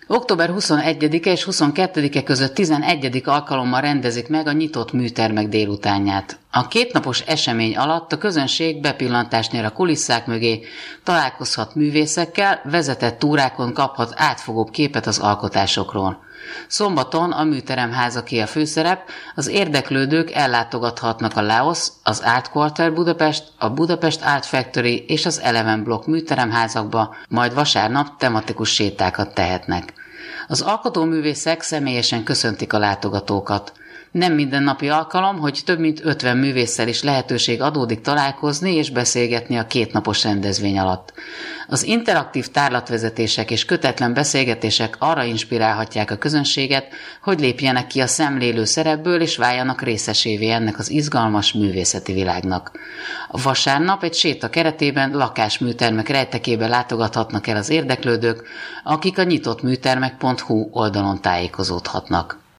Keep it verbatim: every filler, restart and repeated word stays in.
október huszonegyedike és huszonkettedike között tizenegyedik alkalommal rendezik meg a nyitott műtermek délutánját. A kétnapos esemény alatt a közönség bepillantást nyer a kulisszák mögé, találkozhat művészekkel, vezetett túrákon kaphat átfogóbb képet az alkotásokról. Szombaton a műteremházaké a főszerep, az érdeklődők ellátogathatnak a Laos, az Art Quarter Budapest, a Budapest Art Factory és az Eleven Block műteremházakba, majd vasárnap tematikus sétákat tehetnek. Az alkotóművészek személyesen köszöntik a látogatókat. Nem mindennapi alkalom, hogy több mint ötven művésszel is lehetőség adódik találkozni és beszélgetni a kétnapos rendezvény alatt. Az interaktív tárlatvezetések és kötetlen beszélgetések arra inspirálhatják a közönséget, hogy lépjenek ki a szemlélő szerepből és váljanak részesévé ennek az izgalmas művészeti világnak. A vasárnap egy séta keretében lakásműtermek rejtekébe látogathatnak el az érdeklődők, akik a nyitottműtermek pont hu oldalon tájékozódhatnak.